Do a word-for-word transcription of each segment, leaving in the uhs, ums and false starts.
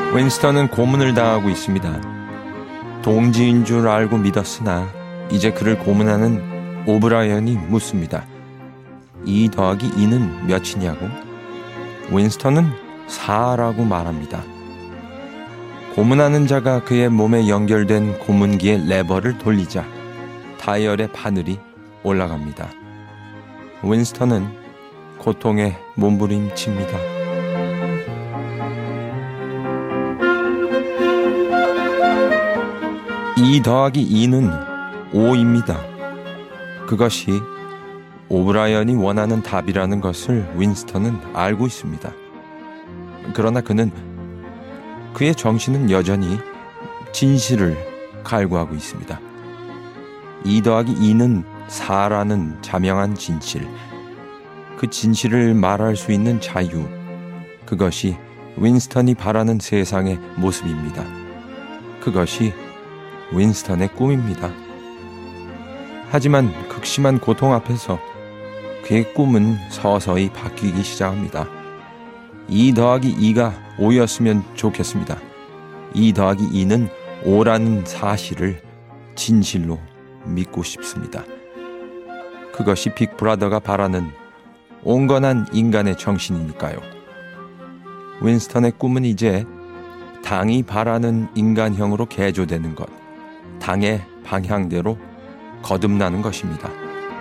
윈스턴은 고문을 당하고 있습니다. 동지인 줄 알고 믿었으나 이제 그를 고문하는 오브라이언이 묻습니다. 이 더하기 이는 몇이냐고? 윈스턴은 사라고 말합니다. 고문하는 자가 그의 몸에 연결된 고문기의 레버를 돌리자 다이얼의 바늘이 올라갑니다. 윈스턴은 고통에 몸부림칩니다. 이 더하기 이는 오입니다. 그것이 오브라이언이 원하는 답이라는 것을 윈스턴은 알고 있습니다. 그러나 그는 그의 정신은 여전히 진실을 갈구하고 있습니다. 이 더하기 이는 사라는 자명한 진실, 그 진실을 말할 수 있는 자유, 그것이 윈스턴이 바라는 세상의 모습입니다. 그것이 윈스턴의 꿈입니다. 하지만 극심한 고통 앞에서 그의 꿈은 서서히 바뀌기 시작합니다. 이 더하기 이가 오였으면 좋겠습니다. 이 더하기 이는 오라는 사실을 진실로 믿고 싶습니다. 그것이 빅브라더가 바라는 온건한 인간의 정신이니까요. 윈스턴의 꿈은 이제 당이 바라는 인간형으로 개조되는 것, 당의 방향대로 거듭나는 것입니다.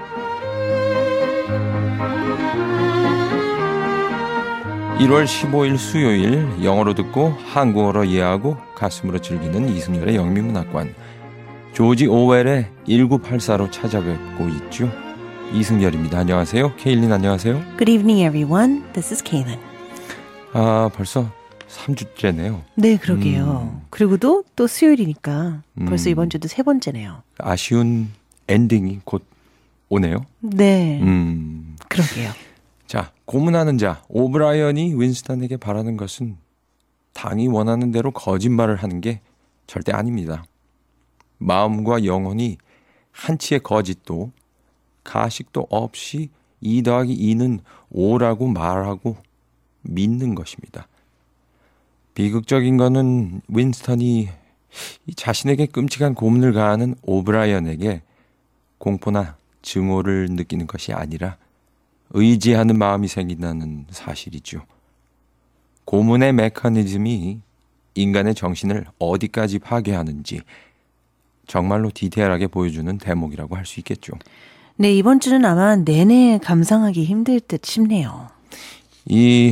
일월 십오일 수요일, 영어로 듣고 한국어로 이해하고 가슴으로 즐기는 이승열의 영미문학관, 조지 오웰의 천구백팔십사로 찾아뵙고 있죠. 이승열입니다. 안녕하세요. 케일린 안녕하세요. Good evening, everyone. This is Kaylin. 아, 벌써 삼 주째네요. 네, 그러게요. 음. 그리고도 또 수요일이니까 벌써 음. 이번 주도 세 번째네요. 아쉬운 엔딩이 곧 오네요. 네, 음. 그러게요. 자, 고문하는 자 오브라이언이 윈스턴에게 바라는 것은 당이 원하는 대로 거짓말을 하는 게 절대 아닙니다. 마음과 영혼이 한치의 거짓도 가식도 없이 이 더하기 이는 오라고 말하고 믿는 것입니다. 비극적인 거는 윈스턴이 자신에게 끔찍한 고문을 가하는 오브라이언에게 공포나 증오를 느끼는 것이 아니라 의지하는 마음이 생긴다는 사실이죠. 고문의 메커니즘이 인간의 정신을 어디까지 파괴하는지 정말로 디테일하게 보여주는 대목이라고 할 수 있겠죠. 네, 이번 주는 아마 내내 감상하기 힘들 듯 싶네요. 이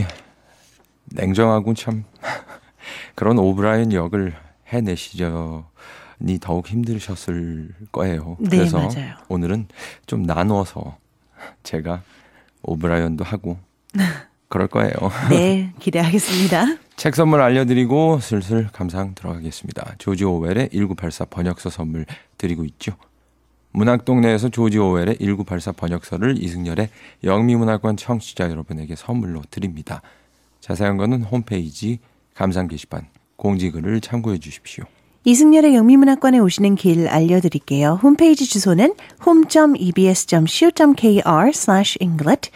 냉정하고 참 그런 오브라이언 역을 해내시려니 더욱 힘드셨을 거예요. 네, 그래서 맞아요. 오늘은 좀 나누어서 제가 오브라이언도 하고 그럴 거예요. 네, 기대하겠습니다. 책 선물 알려드리고 슬슬 감상 들어가겠습니다. 조지 오웰의 천구백팔십사 번역서 선물 드리고 있죠. 문학동네에서 조지 오웰의 천구백팔십사 번역서를 이승열의 영미문학관 청취자 여러분에게 선물로 드립니다. 자세한 거는 홈페이지 감상 게시판 공지글을 참고해 주십시오. 이승열의 영미문학관에 오시는 길 알려드릴게요. 홈페이지 주소는 홈 닷 이비에스 닷 씨오 닷 케이알 슬래시 잉글릿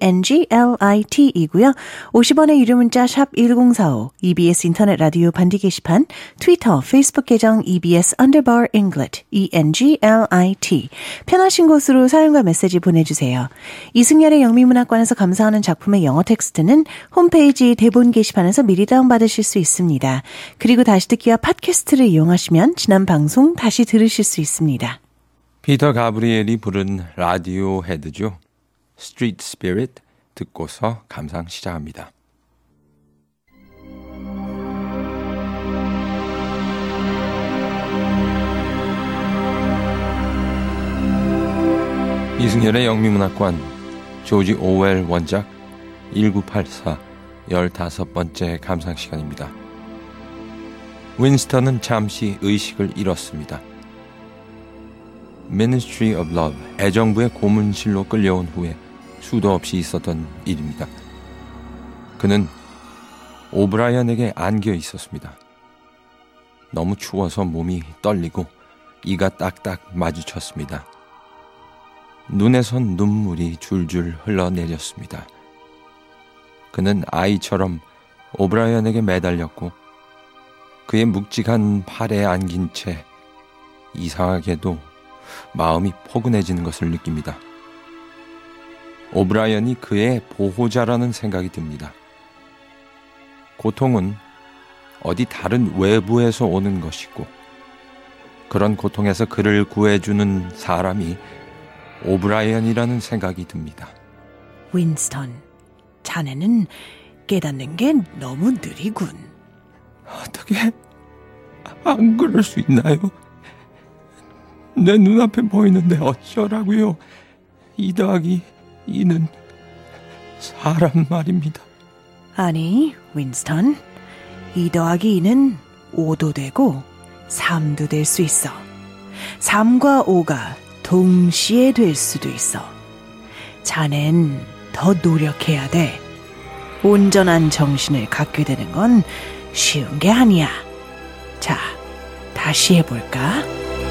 이엔지엘아이티이고요. 오십 원의 유료 문자 샵 일공사오, 이비에스 인터넷 라디오 반디 게시판, 트위터, 페이스북 계정 이비에스 언더바 잉글릿 이엔지엘아이티 편하신 곳으로 사연과 메시지 보내주세요. 이승열의 영미문학관에서 감상하는 작품의 영어 텍스트는 홈페이지 대본 게시판에서 미리 다운받으실 수 있습니다. 그리고 다시 듣기와 팟캐스트를 이용하시면 지난 방송 다시 들으실 수 있습니다. 피터 가브리엘이 부른 라디오 헤드죠. 스트리트 스피릿 듣고서 감상 시작합니다. 이승열의 영미문학관 조지 오웰 원작 천구백팔십사 열다섯 번째 감상 시간입니다. 윈스턴은 잠시 의식을 잃었습니다. Ministry of Love, 애정부의 고문실로 끌려온 후에 수도 없이 있었던 일입니다. 그는 오브라이언에게 안겨 있었습니다. 너무 추워서 몸이 떨리고 이가 딱딱 마주쳤습니다. 눈에선 눈물이 줄줄 흘러내렸습니다. 그는 아이처럼 오브라이언에게 매달렸고 그의 묵직한 팔에 안긴 채 이상하게도 마음이 포근해지는 것을 느낍니다. 오브라이언이 그의 보호자라는 생각이 듭니다. 고통은 어디 다른 외부에서 오는 것이고 그런 고통에서 그를 구해주는 사람이 오브라이언이라는 생각이 듭니다. 윈스턴, 자네는 깨닫는 게 너무 느리군. 어떻게 안 그럴 수 있나요? 내 눈앞에 보이는데 어쩌라고요? 이 더하기 이는 사람 말입니다. 아니, 윈스턴, 이 더하기 이는 오도 되고 삼도 될 수 있어. 삼과 오가 동시에 될 수도 있어. 자넨 더 노력해야 돼. 온전한 정신을 갖게 되는 건 쉬운 게 아니야. 자, 다시 해볼까?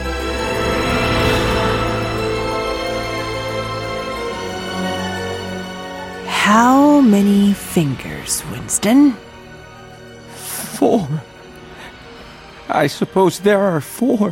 How many fingers, Winston? Four. I suppose there are four.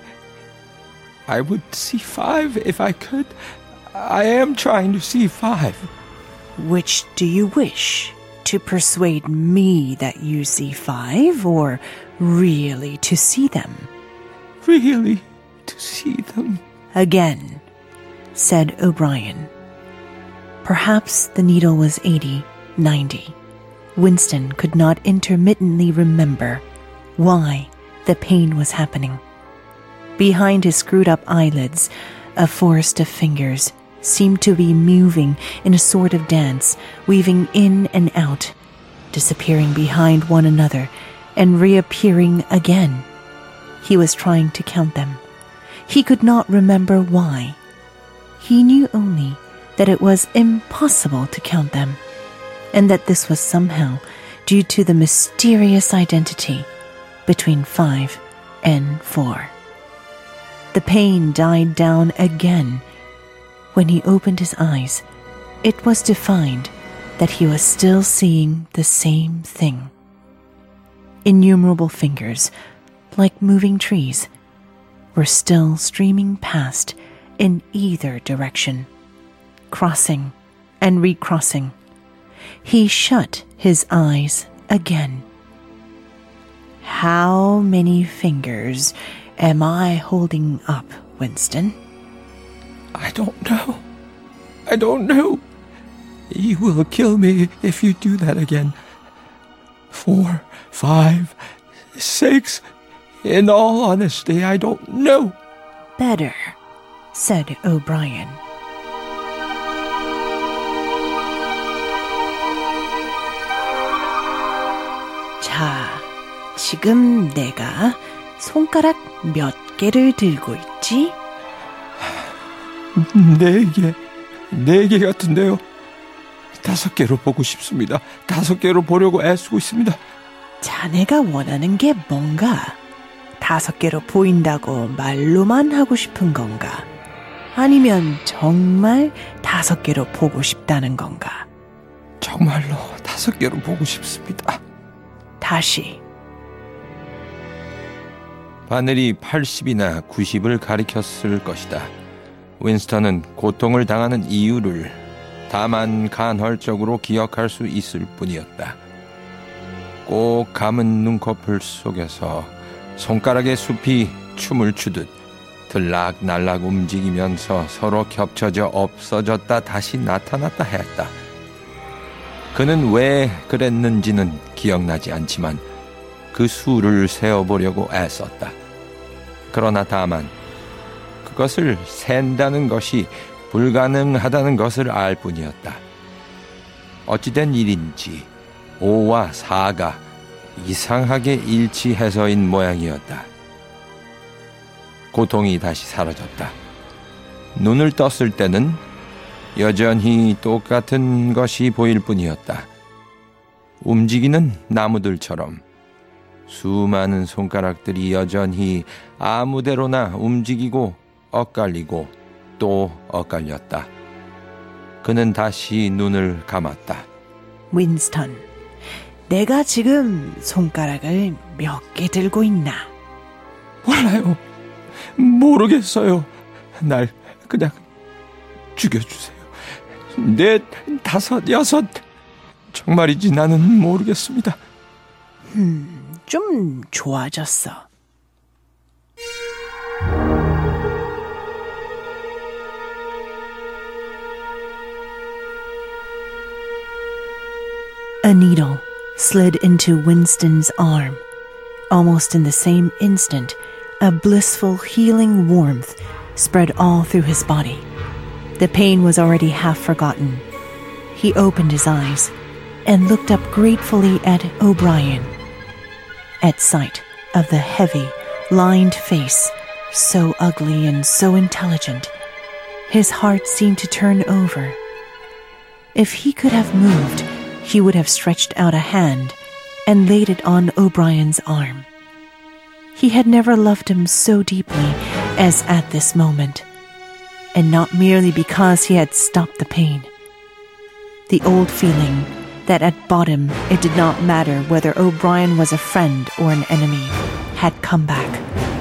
I would see five if I could. I am trying to see five. Which do you wish? To persuade me that you see five, or really to see them? Really, to see them. Again, said O'Brien. Perhaps the needle was eighty, ninety. Winston could not intermittently remember why the pain was happening. Behind his screwed-up eyelids, a forest of fingers seemed to be moving in a sort of dance, weaving in and out, disappearing behind one another and reappearing again. He was trying to count them. He could not remember why. He knew only that it was impossible to count them, and that this was somehow due to the mysterious identity between five and four. The pain died down again. When he opened his eyes, it was to find that he was still seeing the same thing. Innumerable fingers, like moving trees, were still streaming past in either direction, crossing and recrossing. He shut his eyes again. How many fingers am I holding up, Winston? I don't know. I don't know. You will kill me if you do that again. Four, five, six. In all honesty, I don't know. Better, said O'Brien. 자, 지금 내가 손가락 몇 개를 들고 있지? 네 개, 네 개 같은데요. 다섯 개로 보고 싶습니다. 다섯 개로 보려고 애쓰고 있습니다. 자네가 원하는 게 뭔가? 다섯 개로 보인다고 말로만 하고 싶은 건가? 아니면 정말 다섯 개로 보고 싶다는 건가? 정말로 다섯 개로 보고 싶습니다. 다시. 바늘이 팔십이나 구십을 가리켰을 것이다. 윈스턴은 고통을 당하는 이유를 다만 간헐적으로 기억할 수 있을 뿐이었다. 꼭 감은 눈꺼풀 속에서 손가락의 숲이 춤을 추듯 들락날락 움직이면서 서로 겹쳐져 없어졌다 다시 나타났다 했다. 그는 왜 그랬는지는 기억나지 않지만 그 수를 세어보려고 애썼다. 그러나 다만 그것을 센다는 것이 불가능하다는 것을 알 뿐이었다. 어찌된 일인지 오와 사가 이상하게 일치해서인 모양이었다. 고통이 다시 사라졌다. 눈을 떴을 때는 여전히 똑같은 것이 보일 뿐이었다. 움직이는 나무들처럼 수많은 손가락들이 여전히 아무데로나 움직이고 엇갈리고 또 엇갈렸다. 그는 다시 눈을 감았다. 윈스턴, 내가 지금 손가락을 몇 개 들고 있나? 몰라요. 모르겠어요. 날 그냥 죽여주세요. 넷, 다섯, 여섯. 정말이지 나는 모르겠습니다. 음, 좀 좋아졌어. A needle slid into Winston's arm. Almost in the same instant, a blissful, healing warmth spread all through his body. The pain was already half forgotten. He opened his eyes and looked up gratefully at O'Brien. At sight of the heavy, lined face, so ugly and so intelligent, his heart seemed to turn over. If he could have moved, he would have stretched out a hand and laid it on O'Brien's arm. He had never loved him so deeply as at this moment, and not merely because he had stopped the pain. The old feeling that at bottom it did not matter whether O'Brien was a friend or an enemy had come back.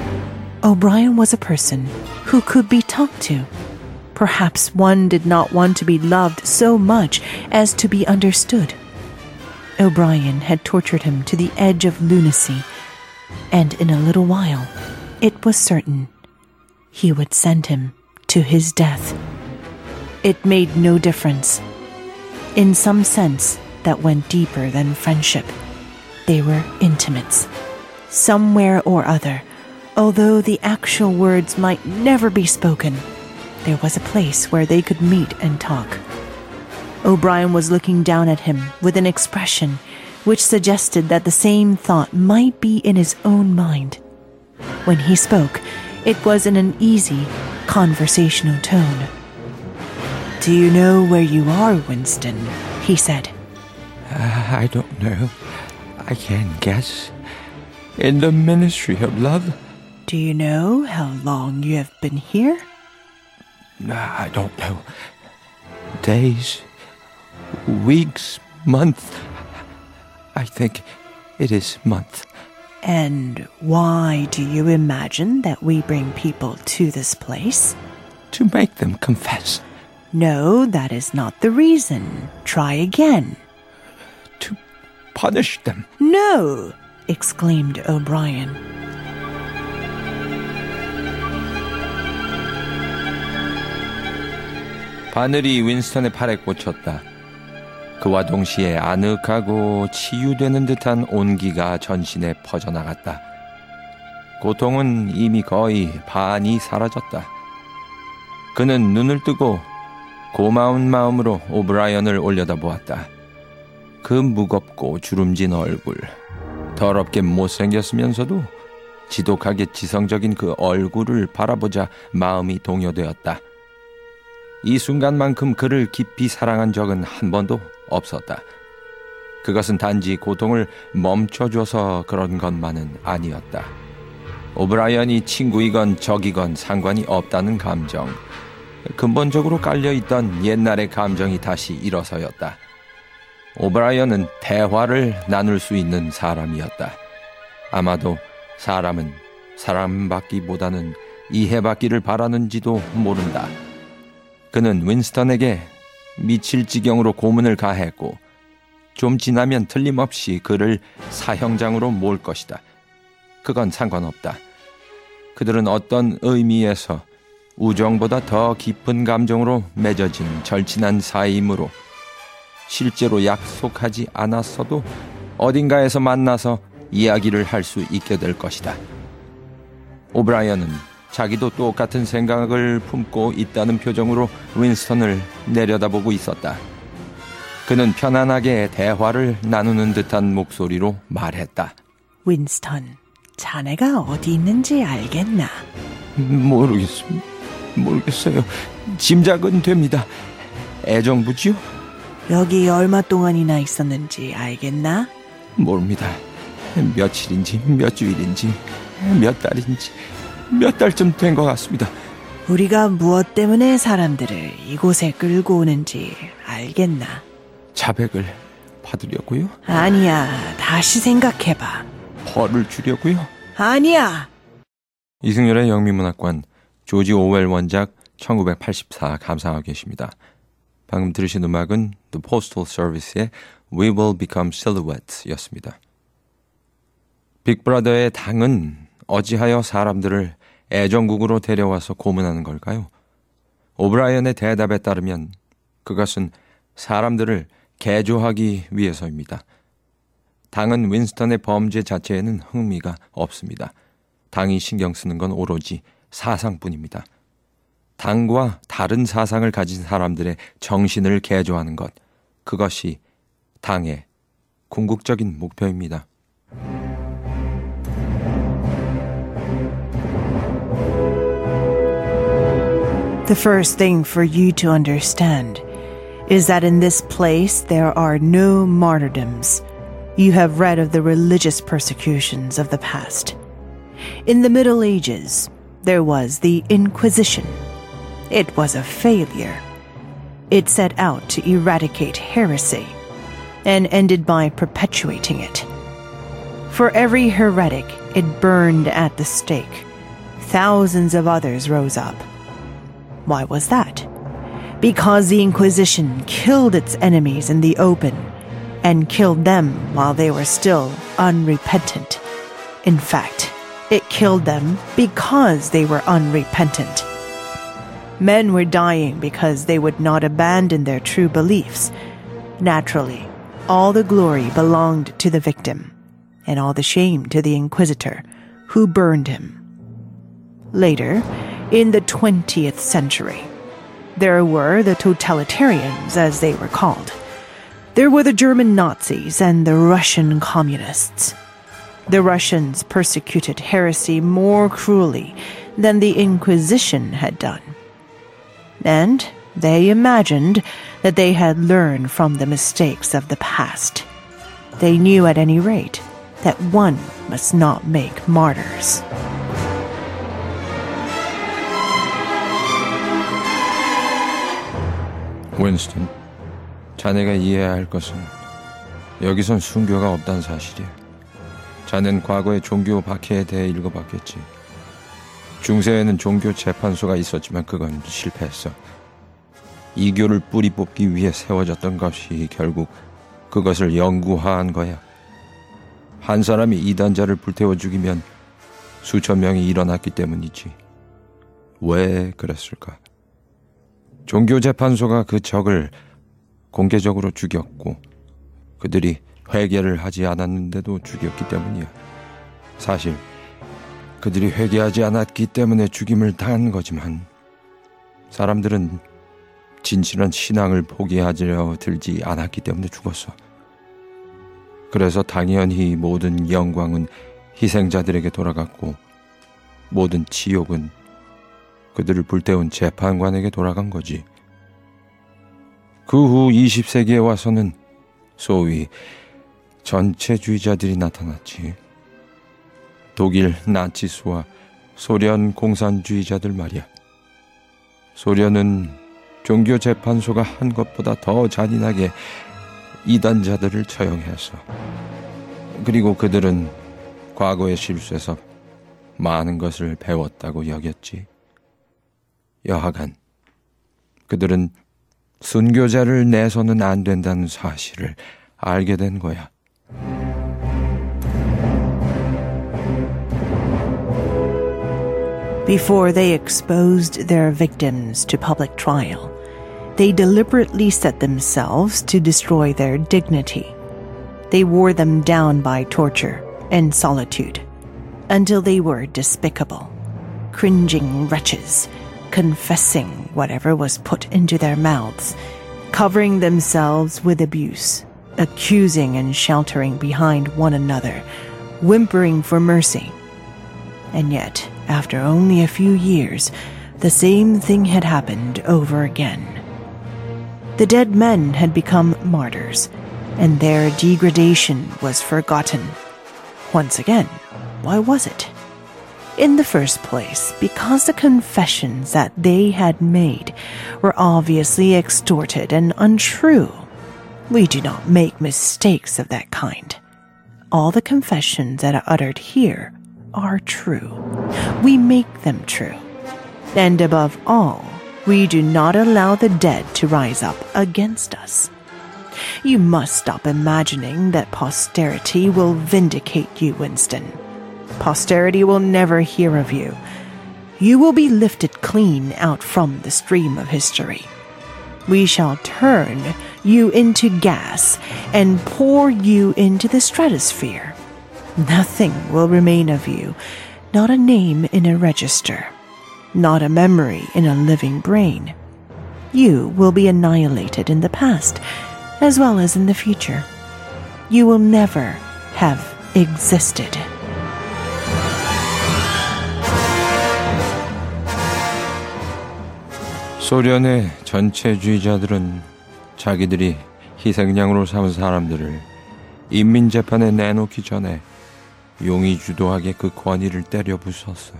O'Brien was a person who could be talked to. Perhaps one did not want to be loved so much as to be understood. O'Brien had tortured him to the edge of lunacy, and in a little while, it was certain he would send him to his death. It made no difference. In some sense that went deeper than friendship, they were intimates. Somewhere or other, although the actual words might never be spoken, there was a place where they could meet and talk. O'Brien was looking down at him with an expression which suggested that the same thought might be in his own mind. When he spoke, it was in an easy, conversational tone. "Do you know where you are, Winston?" he said. Uh, I don't know. I can't guess. In the Ministry of Love. "Do you know how long you have been here?" I don't know. Days, weeks, months. I think it is month. "And why do you imagine that we bring people to this place?" To make them confess. "No, that is not the reason. Try again." To punish them. "No!" exclaimed O'Brien. 바늘이 윈스턴의 팔에 꽂혔다. 그와 동시에 아늑하고 치유되는 듯한 온기가 전신에 퍼져나갔다. 고통은 이미 거의 반이 사라졌다. 그는 눈을 뜨고 고마운 마음으로 오브라이언을 올려다보았다. 그 무겁고 주름진 얼굴, 더럽게 못생겼으면서도 지독하게 지성적인 그 얼굴을 바라보자 마음이 동요되었다. 이 순간만큼 그를 깊이 사랑한 적은 한 번도 없었다. 그것은 단지 고통을 멈춰줘서 그런 것만은 아니었다. 오브라이언이 친구이건 적이건 상관이 없다는 감정, 근본적으로 깔려있던 옛날의 감정이 다시 일어서였다. 오브라이언은 대화를 나눌 수 있는 사람이었다. 아마도 사람은 사랑받기보다는 이해받기를 바라는지도 모른다. 그는 윈스턴에게 미칠 지경으로 고문을 가했고 좀 지나면 틀림없이 그를 사형장으로 몰 것이다. 그건 상관없다. 그들은 어떤 의미에서 우정보다 더 깊은 감정으로 맺어진 절친한 사이이므로 실제로 약속하지 않았어도 어딘가에서 만나서 이야기를 할 수 있게 될 것이다. 오브라이언은 자기도 똑같은 생각을 품고 있다는 표정으로 윈스턴을 내려다보고 있었다. 그는 편안하게 대화를 나누는 듯한 목소리로 말했다. "윈스턴, 자네가 어디 있는지 알겠나?" 모르겠습니다. 모르겠어요. 짐작은 됩니다. 애정부지요? "여기 얼마 동안이나 있었는지 알겠나?" 모릅니다. 며칠인지 몇 주일인지 몇 달인지 몇 달쯤 된 것 같습니다. "우리가 무엇 때문에 사람들을 이곳에 끌고 오는지 알겠나?" 자백을 받으려고요? 아니야, 다시 생각해봐. 벌을 주려고요? 아니야. 이승열의 영미문학관, 조지 오웰 원작 천구백팔십사 감상하고 계십니다. 방금 들으신 음악은 The Postal Service의 We Will Become Silhouettes 였습니다. 빅브라더의 당은 어찌하여 사람들을 애정국으로 데려와서 고문하는 걸까요? 오브라이언의 대답에 따르면 그것은 사람들을 개조하기 위해서입니다. 당은 윈스턴의 범죄 자체에는 흥미가 없습니다. 당이 신경 쓰는 건 오로지 사상뿐입니다. 당과 다른 사상을 가진 사람들의 정신을 개조하는 것, 그것이 당의 궁극적인 목표입니다. The first thing for you to understand is that in this place there are no martyrdoms. You have read of the religious persecutions of the past. In the Middle Ages, there was the Inquisition. It was a failure. It set out to eradicate heresy and ended by perpetuating it. For every heretic it burned at the stake, thousands of others rose up. Why was that? Because the Inquisition killed its enemies in the open and killed them while they were still unrepentant. In fact, it killed them because they were unrepentant. Men were dying because they would not abandon their true beliefs. Naturally, all the glory belonged to the victim, and all the shame to the inquisitor, who burned him. Later, in the twentieth century, there were the totalitarians, as they were called. There were the German Nazis and the Russian communists. The Russians persecuted heresy more cruelly than the Inquisition had done. And they imagined that they had learned from the mistakes of the past. They knew at any rate that one must not make martyrs. 윈스턴, 자네가 이해해야 할 것은 여기선 순교가 없다는 사실이야. 자넨 과거의 종교 박해에 대해 읽어봤겠지. 중세에는 종교 재판소가 있었지만 그건 실패했어. 이교를 뿌리 뽑기 위해 세워졌던 것이 결국 그것을 영구화한 거야. 한 사람이 이단자를 불태워 죽이면 수천 명이 일어났기 때문이지. 왜 그랬을까? 종교재판소가 그 적을 공개적으로 죽였고 그들이 회개를 하지 않았는데도 죽였기 때문이야. 사실 그들이 회개하지 않았기 때문에 죽임을 당한 거지만 사람들은 진실한 신앙을 포기하려 들지 않았기 때문에 죽었어. 그래서 당연히 모든 영광은 희생자들에게 돌아갔고 모든 치욕은 그들을 불태운 재판관에게 돌아간 거지. 그 후 이십 세기에 와서는 소위 전체주의자들이 나타났지. 독일 나치스와 소련 공산주의자들 말이야. 소련은 종교재판소가 한 것보다 더 잔인하게 이단자들을 처형했어. 그리고 그들은 과거의 실수에서 많은 것을 배웠다고 여겼지. 여하간 그들은 순교자를 내서는 안 된다는 사실을 알게 된 거야. Before they exposed their victims to public trial, they deliberately set themselves to destroy their dignity. They wore them down by torture and solitude until they were despicable, cringing wretches, confessing whatever was put into their mouths, covering themselves with abuse, accusing and sheltering behind one another, whimpering for mercy. And yet, after only a few years, the same thing had happened over again. The dead men had become martyrs, and their degradation was forgotten. Once again, why was it? In the first place, because the confessions that they had made were obviously extorted and untrue. We do not make mistakes of that kind. All the confessions that are uttered here are true. We make them true. And above all, we do not allow the dead to rise up against us. You must stop imagining that posterity will vindicate you, Winston. Posterity will never hear of you. You will be lifted clean out from the stream of history. We shall turn you into gas and pour you into the stratosphere. Nothing will remain of you, not a name in a register, not a memory in a living brain. You will be annihilated in the past, as well as in the future. You will never have existed. 소련의 전체주의자들은 자기들이 희생양으로 삼은 사람들을 인민재판에 내놓기 전에 용의주도하게 그 권위를 때려 부쉈어.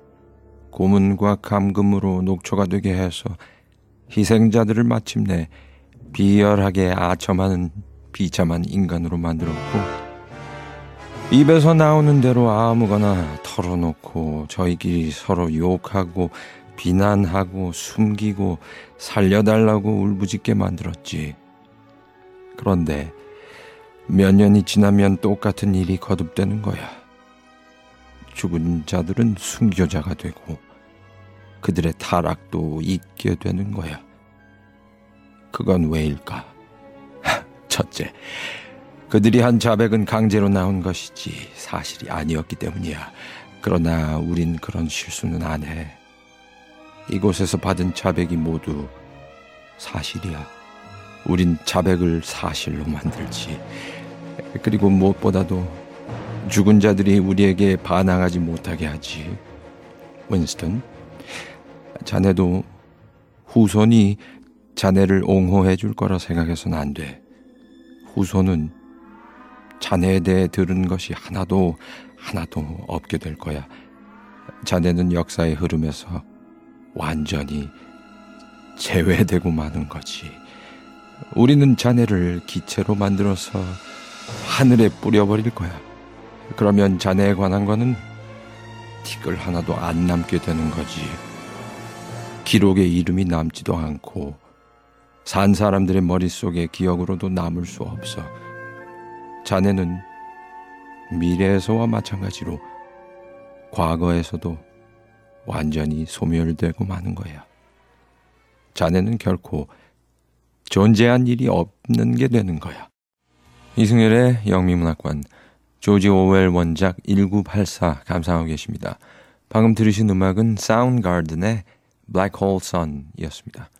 고문과 감금으로 녹초가 되게 해서 희생자들을 마침내 비열하게 아첨하는 비참한 인간으로 만들었고, 입에서 나오는 대로 아무거나 털어놓고 저희끼리 서로 욕하고 비난하고 숨기고 살려달라고 울부짖게 만들었지. 그런데 몇 년이 지나면 똑같은 일이 거듭되는 거야. 죽은 자들은 순교자가 되고 그들의 타락도 잊게 되는 거야. 그건 왜일까? 첫째, 그들이 한 자백은 강제로 나온 것이지 사실이 아니었기 때문이야. 그러나 우린 그런 실수는 안 해. 이곳에서 받은 자백이 모두 사실이야. 우린 자백을 사실로 만들지. 그리고 무엇보다도 죽은 자들이 우리에게 반항하지 못하게 하지. 윈스턴, 자네도 후손이 자네를 옹호해 줄 거라 생각해서는 안 돼. 후손은 자네에 대해 들은 것이 하나도 하나도 없게 될 거야. 자네는 역사의 흐름에서 완전히 제외되고 마는 거지. 우리는 자네를 기체로 만들어서 하늘에 뿌려버릴 거야. 그러면 자네에 관한 거는 티끌 하나도 안 남게 되는 거지. 기록에 이름이 남지도 않고 산 사람들의 머릿속에 기억으로도 남을 수 없어. 자네는 미래에서와 마찬가지로 과거에서도 완전히 소멸되고 마는 거야. 자네는 결코 존재한 일이 없는 게 되는 거야. 이승열의 영미문학관, 조지 오웰 원작 천구백팔십사 감상하고 계십니다. 방금 들으신 음악은 사운드가든의 Black Hole Sun이었습니다.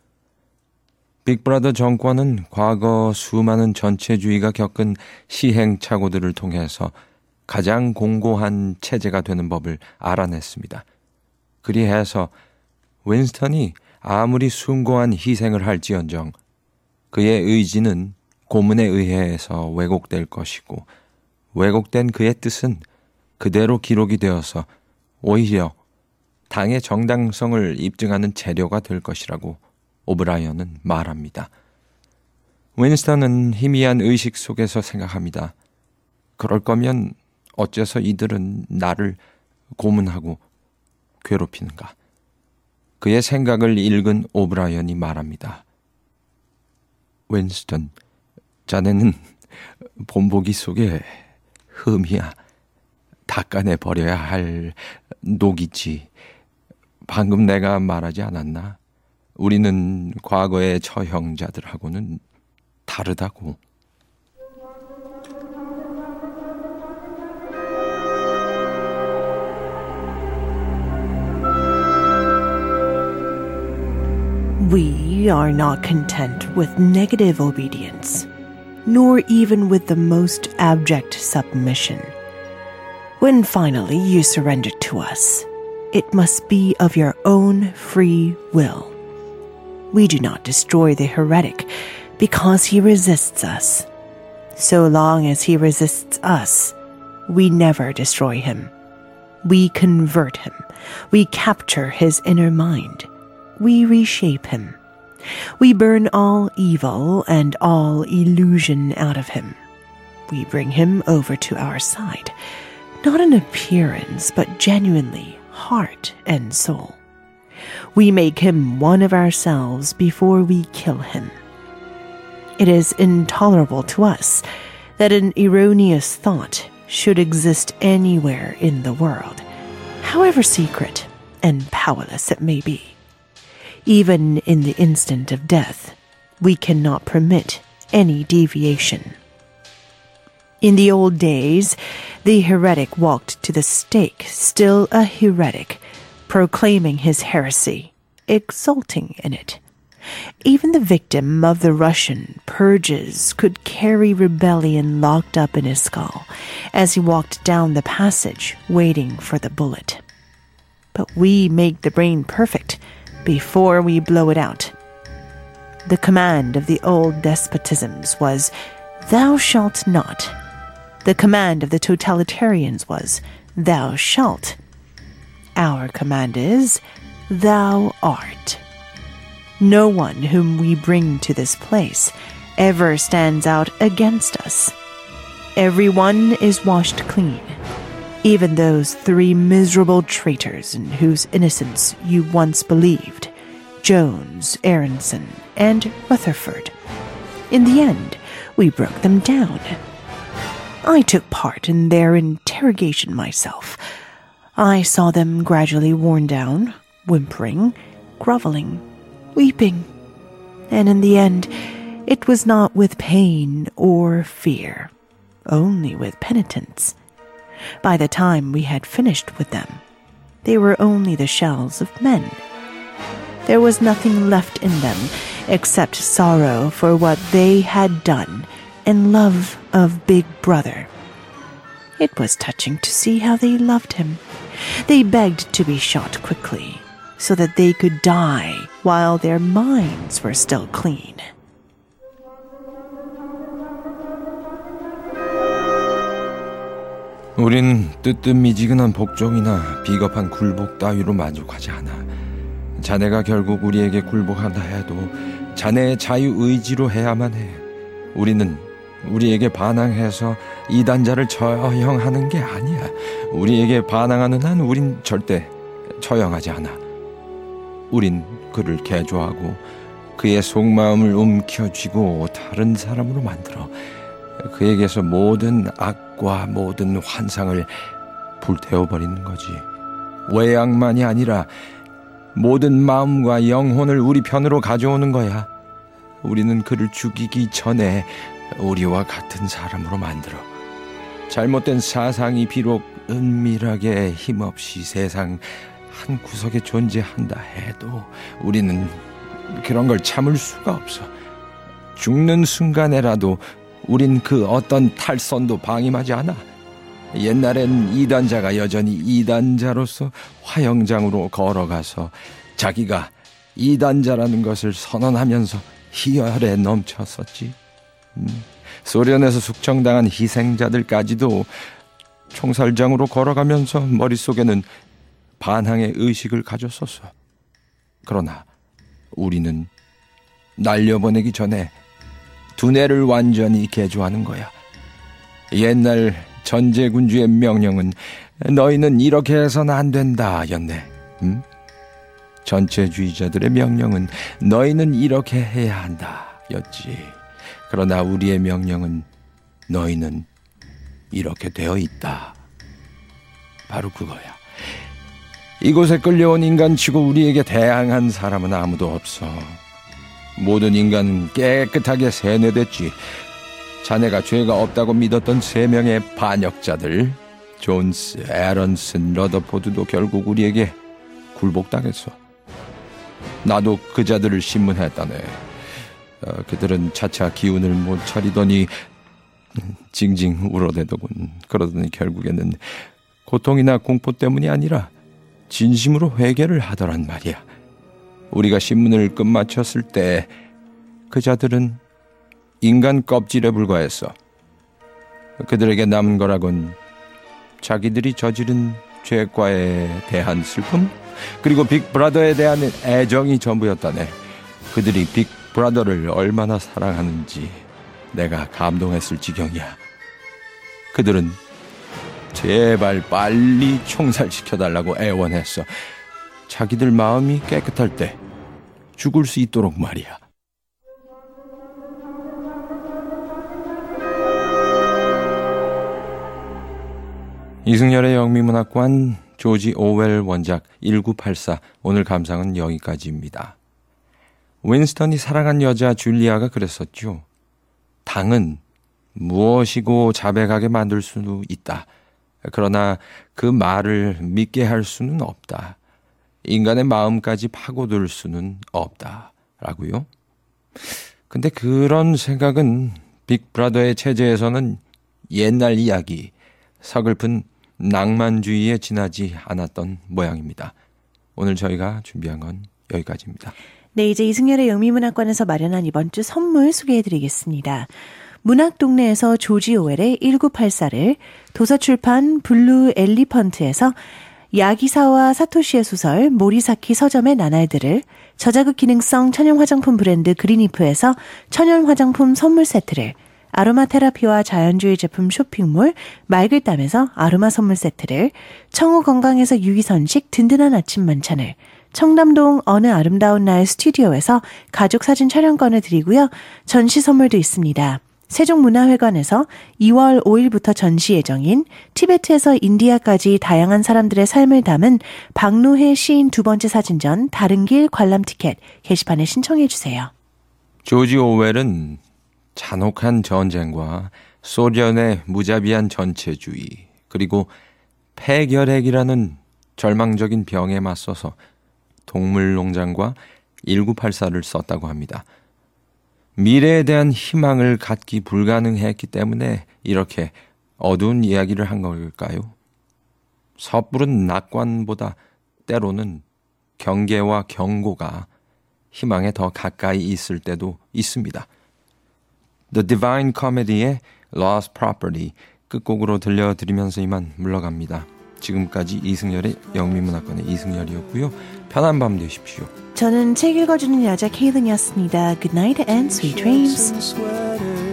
빅브라더 정권은 과거 수많은 전체주의가 겪은 시행착오들을 통해서 가장 공고한 체제가 되는 법을 알아냈습니다. 그리해서 윈스턴이 아무리 숭고한 희생을 할지언정 그의 의지는 고문에 의해서 왜곡될 것이고, 왜곡된 그의 뜻은 그대로 기록이 되어서 오히려 당의 정당성을 입증하는 재료가 될 것이라고 오브라이언은 말합니다. 윈스턴은 희미한 의식 속에서 생각합니다. 그럴 거면 어째서 이들은 나를 고문하고 괴롭히는가? 그의 생각을 읽은 오브라이언이 말합니다. 윈스턴, 자네는 본보기 속에 흠이야. 닦아내버려야 할 녹이지. 방금 내가 말하지 않았나? 우리는 과거의 처형자들하고는 다르다고. We are not content with negative obedience, nor even with the most abject submission. When finally you surrender to us, it must be of your own free will. We do not destroy the heretic because he resists us. So long as he resists us, we never destroy him. We convert him. We capture his inner mind. We reshape him. We burn all evil and all illusion out of him. We bring him over to our side, not in appearance, but genuinely, heart and soul. We make him one of ourselves before we kill him. It is intolerable to us that an erroneous thought should exist anywhere in the world, however secret and powerless it may be. Even in the instant of death, we cannot permit any deviation. In the old days, the heretic walked to the stake, still a heretic, proclaiming his heresy, exulting in it. Even the victim of the Russian purges could carry rebellion locked up in his skull as he walked down the passage waiting for the bullet. But we make the brain perfect before we blow it out. The command of the old despotisms was, "Thou shalt not." The command of the totalitarians was, "Thou shalt." Our command is, "Thou art." No one whom we bring to this place ever stands out against us. Everyone is washed clean, even those three miserable traitors in whose innocence you once believed, Jones, Aronson, and Rutherford. In the end, we broke them down. I took part in their interrogation myself. I saw them gradually worn down, whimpering, groveling, weeping. And in the end, it was not with pain or fear, only with penitence. By the time we had finished with them, they were only the shells of men. There was nothing left in them except sorrow for what they had done and love of Big Brother. It was touching to see how they loved him. They begged to be shot quickly, so that they could die while their minds were still clean. 우린 뜨뜻미지근한 복종이나 비겁한 굴복 따위로 만족하지 않아. 자네가 결국 우리에게 굴복한다 해도 자네의 자유의지로 해야만 해. 우리는 우리에게 반항해서 이단자를 처형하는 게 아니야. 우리에게 반항하는 한 우린 절대 처형하지 않아. 우린 그를 개조하고 그의 속마음을 움켜쥐고 다른 사람으로 만들어 그에게서 모든 악과 모든 환상을 불태워버리는 거지. 외양만이 아니라 모든 마음과 영혼을 우리 편으로 가져오는 거야. 우리는 그를 죽이기 전에 우리와 같은 사람으로 만들어. 잘못된 사상이 비록 은밀하게 힘없이 세상 한 구석에 존재한다 해도 우리는 그런 걸 참을 수가 없어. 죽는 순간에라도 우린 그 어떤 탈선도 방임하지 않아. 옛날엔 이단자가 여전히 이단자로서 화영장으로 걸어가서 자기가 이단자라는 것을 선언하면서 희열에 넘쳤었지. 음, 소련에서 숙청당한 희생자들까지도 총살장으로 걸어가면서 머릿속에는 반항의 의식을 가졌었어. 그러나 우리는 날려보내기 전에 두뇌를 완전히 개조하는 거야. 옛날 전제군주의 명령은 너희는 이렇게 해서는 안 된다 였네. 음? 전체주의자들의 명령은 너희는 이렇게 해야 한다 였지. 그러나 우리의 명령은 너희는 이렇게 되어 있다. 바로 그거야. 이곳에 끌려온 인간치고 우리에게 대항한 사람은 아무도 없어. 모든 인간은 깨끗하게 세뇌됐지. 자네가 죄가 없다고 믿었던 세 명의 반역자들, 존스, 에런슨, 러더포드도 결국 우리에게 굴복당했어. 나도 그 자들을 신문했다네. 어, 그들은 차차 기운을 못 차리더니 징징 울어대더군. 그러더니 결국에는 고통이나 공포 때문이 아니라 진심으로 회개를 하더란 말이야. 우리가 신문을 끝마쳤을 때 그 자들은 인간 껍질에 불과했어. 그들에게 남은 거라곤 자기들이 저지른 죄과에 대한 슬픔, 그리고 빅브라더에 대한 애정이 전부였다네. 그들이 빅브라더를 얼마나 사랑하는지 내가 감동했을 지경이야. 그들은 제발 빨리 총살시켜달라고 애원했어. 자기들 마음이 깨끗할 때 죽을 수 있도록 말이야. 이승열의 영미문학관, 조지 오웰 원작 천구백팔십사. 오늘 감상은 여기까지입니다. 윈스턴이 사랑한 여자 줄리아가 그랬었죠. 당은 무엇이고 자백하게 만들 수는 있다. 그러나 그 말을 믿게 할 수는 없다. 인간의 마음까지 파고들 수는 없다. 라고요. 근데 그런 생각은 빅브라더의 체제에서는 옛날 이야기, 서글픈 낭만주의에 지나지 않았던 모양입니다. 오늘 저희가 준비한 건 여기까지입니다. 네, 이제 이승열의 영미문학관에서 마련한 이번 주 선물 소개해드리겠습니다. 문학동네에서 조지 오웰의 천구백팔십사를, 도서출판 블루 엘리펀트에서 야기사와 사토시의 소설 모리사키 서점의 나날들을, 저자극 기능성 천연 화장품 브랜드 그린이프에서 천연 화장품 선물 세트를, 아로마 테라피와 자연주의 제품 쇼핑몰 말글담에서 아로마 선물 세트를, 청호 건강에서 유기선식 든든한 아침 만찬을, 청담동 어느 아름다운 날 스튜디오에서 가족 사진 촬영권을 드리고요. 전시 선물도 있습니다. 세종문화회관에서 이월 오일부터 전시 예정인 티베트에서 인디아까지 다양한 사람들의 삶을 담은 박노해 시인 두 번째 사진전 다른 길 관람 티켓 게시판에 신청해 주세요. 조지 오웰은 잔혹한 전쟁과 소련의 무자비한 전체주의, 그리고 폐결핵이라는 절망적인 병에 맞서서 동물농장과 천구백팔십사를 썼다고 합니다. 미래에 대한 희망을 갖기 불가능했기 때문에 이렇게 어두운 이야기를 한 걸까요? 섣부른 낙관보다 때로는 경계와 경고가 희망에 더 가까이 있을 때도 있습니다. The Divine Comedy의 Lost Property 끝곡으로 들려드리면서 이만 물러갑니다. 지금까지 이승열의 영미문학관의 이승열이었고요. 편한 밤 되십시오. 저는 책 읽어주는 여자 케이든이었습니다. Good night and sweet dreams.